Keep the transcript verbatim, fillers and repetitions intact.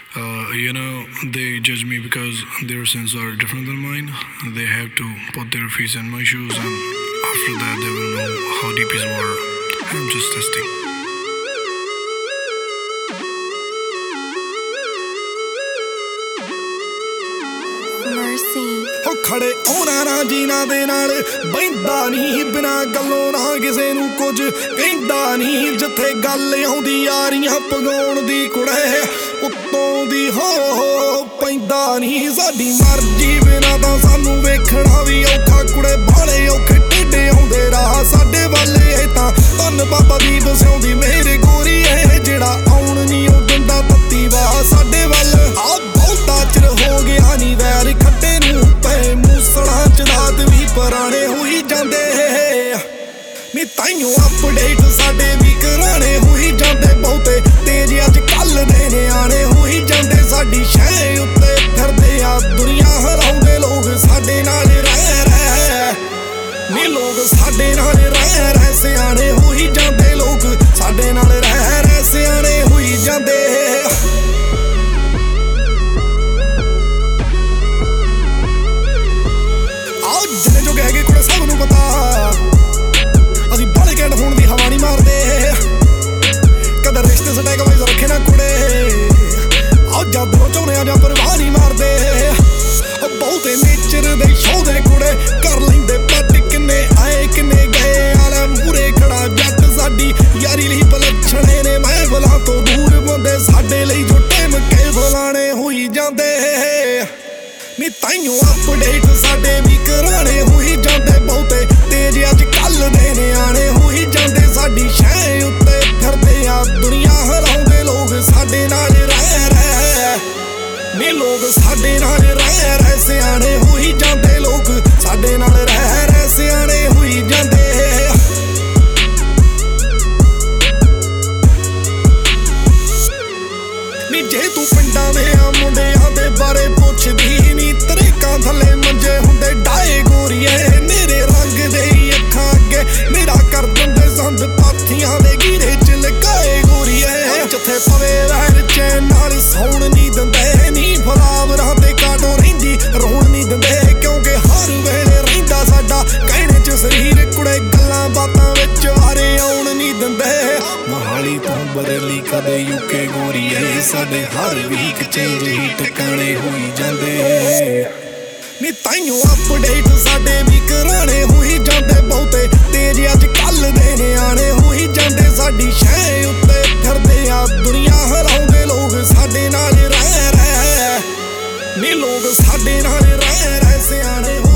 Uh, you know, they judge me because their sins are different than mine. They have to put their feet in my shoes, and after that, they will know how deep is water. I'm just testing. ਹੋ ਖੜੇ ਉਹਨਾਂ ਨਾ ਜੀਨਾ ਦੇ ਨਾਲ ਬੈਂਦਾ ਨਹੀਂ ਬਿਨਾ ਗੱਲੋਂ ਨਾ ਕਿਸੇ ਨੂੰ ਕੁਝ ਕਹਿੰਦਾ ਨਹੀਂ ਜਿੱਥੇ ਗੱਲ ਆਉਂਦੀ ਯਾਰੀਆਂ ਪਗਾਉਣ ਦੀ ਕੁੜੇ ਉੱਤੋਂ ਦੀ ਹੋ ਹੋ ਪੈਂਦਾ ਨਹੀਂ ਸਾਡੀ ਮਰਜ਼ੀ ਬਿਨਾ ਤਾਂ ਸਾਨੂੰ ਵੇਖਣਾ ਵੀ ਔਖਾ ਕੁੜੇ ਬਾਲੇ ਔਖੇ ਟੇਡੇ ਆਉਂਦੇ ਰਾਹ ਸਾਡੇ ਵੱਲ ਇਹ ਤਾਂ ਧੰਨ ਬਾਬਾ ਦੀ ਬਸਿਆਉਂਦੀ ਮੇਰੇ ਗੋਰੀ ਇਹ ਜਿਹੜਾ ਆਉਣ ਨਹੀਂ ਉਹ ਦਿੰਦਾ ਤੱਤੀ ਵਾ ਸਾਡੇ ਵੱਲ ਆ ਬਹੁਤਾ ਚਿਰ ਹੋ ਗਿਆ ਨਹੀਂ ਵੈਰ ਖੱਟੇ ਨੂੰ ਪਏ ਮੂਸਲਾਂ ਚ ਰਾਤ ਵੀ ਪੁਰਾਣੇ ਹੋਈ ਜਾਂਦੇ ਨੀ ਤਾਈਓ ਅਪਡੇਟ ਸਾਡੇ ਵੀ ਕਰਾਣੇ ਹੋਈ ਜਾਂਦੇ ਬਹੁਤੇ ਤੇਜ ਅੱਜ ਕੱਲ ਦੇ ਨਿਆਣੇ ਹੋਈ ਜਾਂਦੇ ਸਾਡੀ ਸ਼ੈ ਉੱਤੇ ਫਿਰਦੇ ਆ ਦੁਨੀਆ ਹਰਾਉਂਦੇ ਲੋਕ ਸਾਡੇ ਨਾਲ ਰਹਿ ਰਹਿ ਨੀ ਲੋਕ ਸਾਡੇ ਨਾਲ ਰਹਿ ਰਹਿ ਸਿਆਣੇ ਹੋਈ ਜਾਂਦੇ ਲੋਕ ਸਾਡੇ ਨਾਲ ਰਹਿ ਰਹਿ ਸਿਆਣੇ ਹੋਈ ਜਾਂਦੇ ਜਿੰਨੇ ਜੋਗੇ ਹੈਗੇ ਕੁੜੇ ਸਭ ਨੂੰ ਪਤਾ ਅਸੀਂ ਬਾਲੇ ਘੈਂਟ ਹੋਣ ਦੀ ਹਵਾ ਨਹੀਂ ਮਾਰਦੇ ਕਦੇ ਰਿਸ਼ਤੇ ਸਟੈਕ ਵਾਈਜ਼ ਰੱਖੇ ਨਾ ਕੁੜੇ ਆਹ ਜਦੋਂ ਚਾਹੁੰਦੇ ਆ ਜਾਂ ਪਰਵਾਹ ਨਹੀਂ ਮਾਰਦੇ ਬਹੁਤੇ ਨੇਚਰ ਦੇ ਸ਼ੋਅ ਦੇ ਕੁੜੇ ਕਰ ਲੈਂਦੇ ਪੱਟ ਕਿੰਨੇ ਆਏ ਕਿੰਨੇ ਗਏ ਆਲਾ ਮੂਰੇ ਖੜਾ ਜੱਟ ਸਾਡੀ ਯਾਰੀ ਲਈ ਪਲੱਛਣੇ ਨੇ ਮੈਂ ਬਲਾ ਤੋਂ ਦੂਰ ਬੰਦੇ ਸਾਡੇ ਲਈ ਜੋ ਟਾਈਮ ਕੇ ਫਲਾਣੇ ਹੋਈ ਜਾਂਦੇ ਨੀ ਤਾਈਓ ਅਪਡੇਟ ਸਾਡੇ ਵੀ ਕਰਾਣੇ ਹੋਈ ਜਾਂਦੇ ਬਹੁਤੇ ਤੇਜ ਅੱਜ ਕੱਲ ਦੇ ਨਿਆਣੇ ਹੋਈ ਜਾਂਦੇ ਸਾਡੀ ਸ਼ੈ ਉੱਤੇ ਫਿਰਦੇ ਆ ਦੁਨੀਆ ਹਰਾਉਂਦੇ ਲੋਕ ਸਾਡੇ ਨਾਲ ਰਹਿ ਰਹਿ ਨੀ ਲੋਕ ਸਾਡੇ ਨਾਲ ਰਹਿ ਰਹਿ ਸਿਆਣੇ ਹੋਈ ਜਾਂਦੇ ਲੋਕ ਸਾਡੇ ਨਾਲ ਰਹਿ ਰਹਿ ਸਿਆਣੇ ਹੋਈ ਜਾਂਦੇ ਨੀ ਜੇ ਤੂੰ ਪਿੰਡਾਂ ਦੇ ਆ ਮੁੰਡਿਆਂ ਦੇ ਬਾਰੇ ਪੁੱਛਦੀ ਨੀ ਤਰੇਕਾਂ ਥੱਲੇ ਮੰਜੇ ਹੁੰਦੇ ਡਾਏ ਗੋਰੀਏ ਮੇਰੇ ਰੰਗ ਦੇ ਅੱਖਾਂ ਅੱਗੇ ਮੇਰਾ ਕਰ ਦਿੰਦੇ ਸੰਦ ਪਾਥੀਆਂ ਦੇ ਗੀਰੇ ਚ ਲਗਾਏ ਗੋਰੀਏ ਜਿੱਥੇ ਪਵੇ ਵਹਿਰ ਚੈਨ ਨਾਲ ਸੌਣ ਨਹੀਂ ਦਿੰਦੇ ਨੀ ਫਲਾਵਰਾਂ ਤੇ ਕਾਟੋ ਰਹਿੰਦੀ ਰੋਣ ਨਹੀਂ ਦਿੰਦੇ ਕਿਉਂਕਿ ਹਰ ਵੇਲੇ ਰਹਿੰਦਾ ਸਾਡਾ ਕਹਿਣੇ ਚ ਸਰੀਰ ਕੁੜੇ ਗੱਲਾਂ ਬਾਤਾਂ ਵਿੱਚ ਵਾਰੇ ਆਉਣ ਨਹੀਂ ਦਿੰਦੇ ਮੋਹਾਲੀ ਤੋਂ ਬਰੇਲੀ ਕਦੇ ਯੂਕੇ ਗੋਰੀਏ ਸਾਡੇ ਹਰ ਵੀਕ ਚੇਂਜ ਹੀ ਟਿਕਾਣੇ ਹੋਈ ਜਾਂਦੇ ਨੀ ਤਾਈਓ ਅਪਡੇਟ ਸਾਡੇ ਵੀ ਕਰਾਣੇ ਹੋਈ ਜਾਂਦੇ ਬਹੁਤੇ ਤੇਜ ਅੱਜ ਕੱਲ ਦੇ ਨਿਆਣੇ ਹੋਈ ਜਾਂਦੇ ਸਾਡੀ ਸ਼ੈ ਉੱਤੇ ਫਿਰਦੇ ਆ ਦੁਨੀਆ ਹਰਾਉਂਦੇ ਲੋਕ ਸਾਡੇ ਨਾਲ ਰਹਿ ਰਹਿ ਨੀ ਲੋਕ ਸਾਡੇ ਨਾਲ ਰਹਿ ਰਹਿ ਸਿਆਣੇ